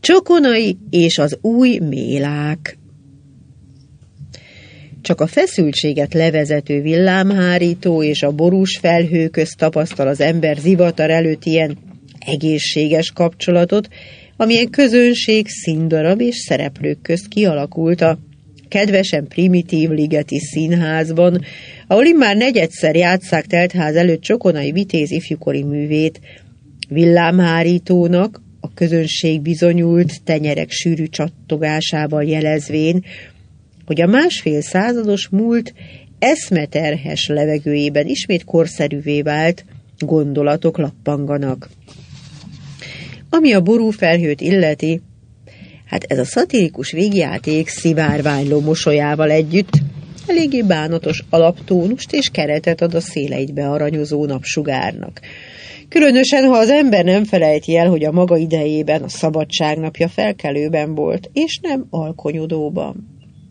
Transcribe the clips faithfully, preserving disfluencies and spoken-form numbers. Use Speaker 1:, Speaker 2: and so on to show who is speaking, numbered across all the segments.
Speaker 1: Csokonai és az új mélák. Csak a feszültséget levezető villámhárító és a borús felhő közt tapasztal az ember zivatar előtt ilyen egészséges kapcsolatot, amilyen közönség, színdarab és szereplők közt kialakult a kedvesen primitív ligeti színházban, ahol immár negyedszer játsszák teltház előtt Csokonai Vitéz ifjúkori művét. Villámhárítónak a közönség bizonyult tenyerek sűrű csattogásával jelezvén, hogy a másfél százados múlt eszmeterhes levegőjében ismét korszerűvé vált gondolatok lappanganak. Ami a ború felhőt illeti, hát ez a szatirikus végjáték szivárványló mosolyával együtt eléggé bánatos alaptónust és keretet ad a széleit bearanyozó napsugárnak. Különösen, ha az ember nem felejti el, hogy a maga idejében a szabadságnapja felkelőben volt, és nem alkonyodóban.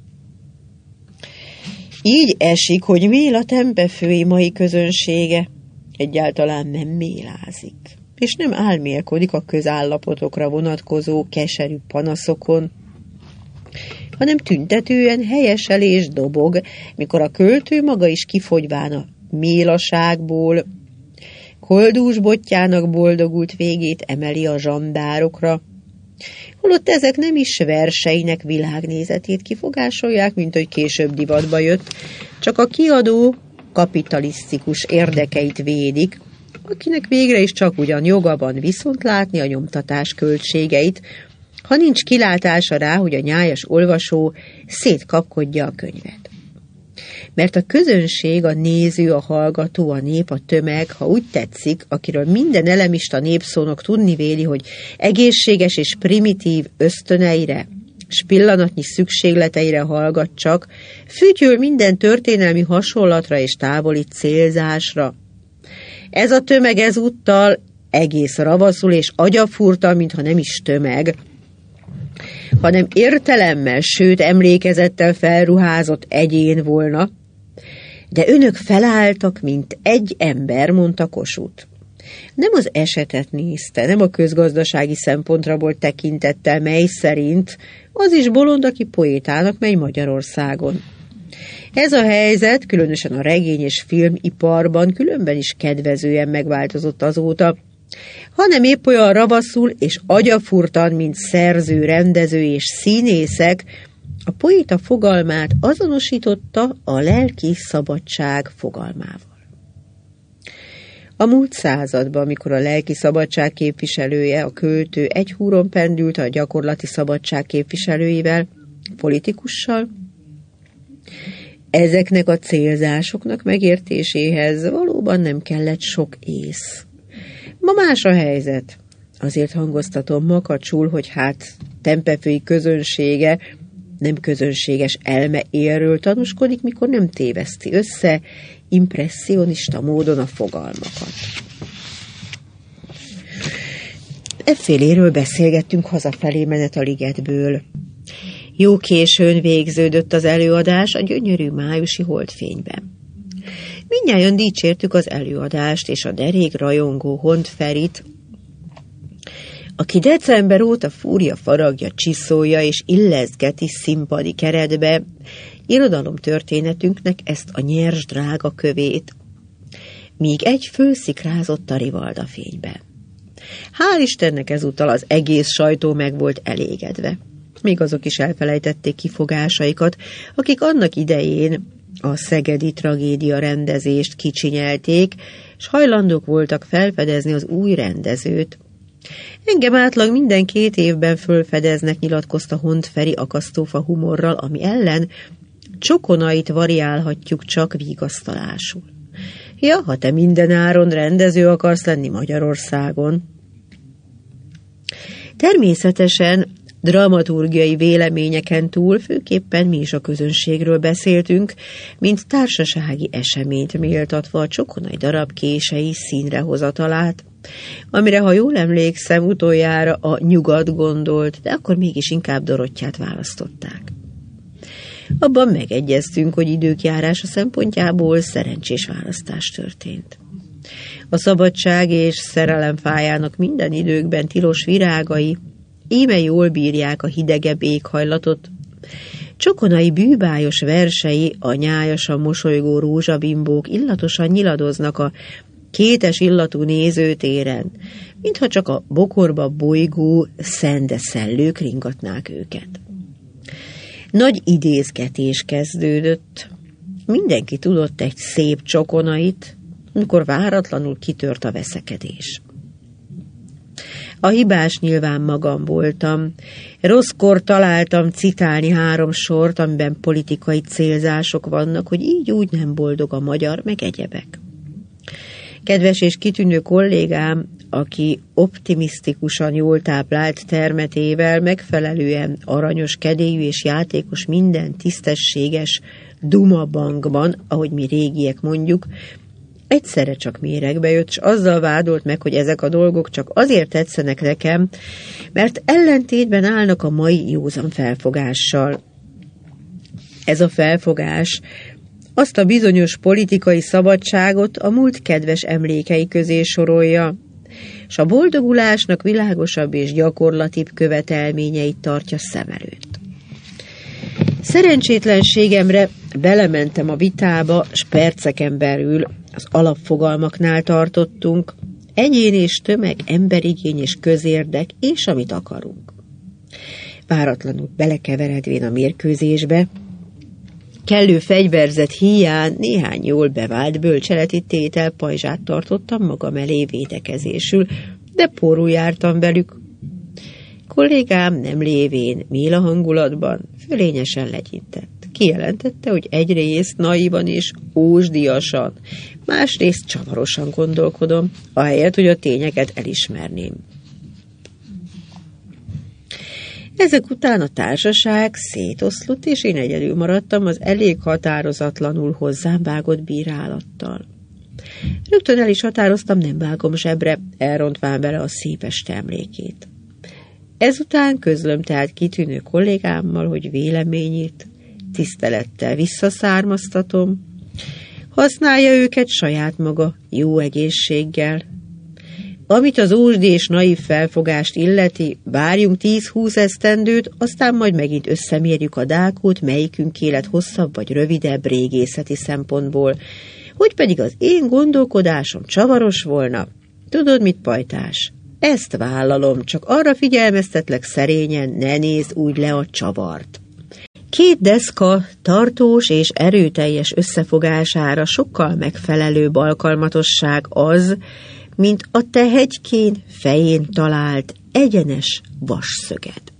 Speaker 1: Így esik, hogy Méla tempefői mai közönsége egyáltalán nem mélázik, és nem álmélkodik a közállapotokra vonatkozó keserű panaszokon, hanem tüntetően helyesel és dobog, mikor a költő maga is kifogyván a mélaságból, koldús botjának boldogult végét emeli a zsandárokra, holott ezek nem is verseinek világnézetét kifogásolják, mint hogy később divatba jött, csak a kiadó kapitalisztikus érdekeit védik, akinek végre is csak ugyan joga van viszont látni a nyomtatás költségeit, ha nincs kilátása rá, hogy a nyájas olvasó szétkapkodja a könyvet. Mert a közönség, a néző, a hallgató, a nép, a tömeg, ha úgy tetszik, akiről minden elemista népszónok tudni véli, hogy egészséges és primitív ösztöneire, s pillanatnyi szükségleteire hallgat csak, fütyül minden történelmi hasonlatra és távoli célzásra. Ez a tömeg ezúttal egész ravaszul és agyafúrta, mintha nem is tömeg, hanem értelemmel, sőt emlékezettel felruházott egyén volna, de önök felálltak, mint egy ember, mondta Kossuth. Nem az esetet nézte, nem a közgazdasági szempontra volt tekintettel, mely szerint az is bolond, aki poétának megy Magyarországon. Ez a helyzet, különösen a regény- és filmiparban különben is kedvezően megváltozott azóta, hanem épp olyan ravaszul és agyafurtan, mint szerző, rendező és színészek, a poéta fogalmát azonosította a lelki szabadság fogalmával. A múlt században, amikor a lelki szabadság képviselője, a költő egy húron pendült a gyakorlati szabadság képviselőivel, politikussal, ezeknek a célzásoknak megértéséhez valóban nem kellett sok ész. Ma más a helyzet. Azért hangoztatom makacsul, hogy hát tempefői közönsége nem közönséges elme élről tanúskodik, mikor nem téveszti össze impresszionista módon a fogalmakat. Efféléről beszélgettünk hazafelé menet a ligetből. Jó későn végződött az előadás a gyönyörű májusi holdfényben. Mindnyájan dicsértük az előadást és a derék rajongó Hont Ferit, aki december óta fúrja, faragja, csiszolja és illeszgeti színpadi keretbe irodalomtörténetünknek ezt a nyers drága kövét, míg egy fölszikrázott a rivalda fénybe. Hál' Istennek ezúttal az egész sajtó meg volt elégedve. Még azok is elfelejtették kifogásaikat, akik annak idején a szegedi tragédia rendezést kicsinyelték, s hajlandók voltak felfedezni az új rendezőt. Engem átlag minden két évben fölfedeznek, nyilatkozta Hont Feri akasztófa humorral, ami ellen Csokonait variálhatjuk csak vigasztalásul. Ja, ha te mindenáron rendező akarsz lenni Magyarországon. Természetesen dramaturgiai véleményeken túl főképpen mi is a közönségről beszéltünk, mint társasági eseményt méltatva a Csokonai darab kései színrehozatalát, amire, ha jól emlékszem, utoljára a Nyugat gondolt, de akkor mégis inkább Dorottyát választották. Abban megegyeztünk, hogy időkjárása szempontjából szerencsés választás történt. A szabadság és szerelem fájának minden időkben tilos virágai íme jól bírják a hidegebb éghajlatot. Csokonai bűbájos versei, a nyájasan mosolygó rózsabimbók illatosan nyiladoznak a kétes illatú nézőtéren, mintha csak a bokorba bolygó szende szellők ringatnák őket. Nagy idézgetés kezdődött. Mindenki tudott egy szép csokonait, amikor váratlanul kitört a veszekedés. A hibás nyilván magam voltam. Rosszkor találtam citálni három sort, amiben politikai célzások vannak, hogy így úgy nem boldog a magyar, meg egyebek. Kedves és kitűnő kollégám, aki optimisztikusan jól táplált termetével, megfelelően aranyos, kedélyű és játékos, minden tisztességes dumabankban, ahogy mi régiek mondjuk, egyszerre csak méregbe jött, és azzal vádolt meg, hogy ezek a dolgok csak azért tetszenek nekem, mert ellentétben állnak a mai józan felfogással. Ez a felfogás azt a bizonyos politikai szabadságot a múlt kedves emlékei közé sorolja, és a boldogulásnak világosabb és gyakorlatibb követelményeit tartja szem előtt. Szerencsétlenségemre belementem a vitába, s perceken belül az alapfogalmaknál tartottunk, egyén és tömeg, emberigény és közérdek, és amit akarunk. Váratlanul belekeveredvén a mérkőzésbe, kellő fegyverzet híján néhány jól bevált bölcseleti tétel pajzsát tartottam magam elé védekezésül, de porul jártam velük. Kollégám nem lévén méla hangulatban fölényesen legyintett. Kijelentette, hogy egyrészt naívan és ósdiasan, másrészt csavarosan gondolkodom, ahelyett, hogy a tényeket elismerném. Ezek után a társaság szétoszlott, és én egyedül maradtam az elég határozatlanul hozzám vágott bírálattal. Rögtön el is határoztam, nem vágom zsebre, elrontván bele a szép este emlékét. Ezután közlöm tehát kitűnő kollégámmal, hogy véleményét tisztelettel visszaszármaztatom, használja őket saját maga jó egészséggel. Amit az ósdi és naív felfogást illeti, várjunk tíz-húsz esztendőt, aztán majd megint összemérjük a dákót, melyikünk élet hosszabb vagy rövidebb régészeti szempontból, hogy pedig az én gondolkodásom csavaros volna. Tudod mit, pajtás? Ezt vállalom, csak arra figyelmeztetlek szerényen, ne nézd úgy le a csavart. Két deszka tartós és erőteljes összefogására sokkal megfelelőbb alkalmatosság az, mint a te hegykén fején talált egyenes vasszöged.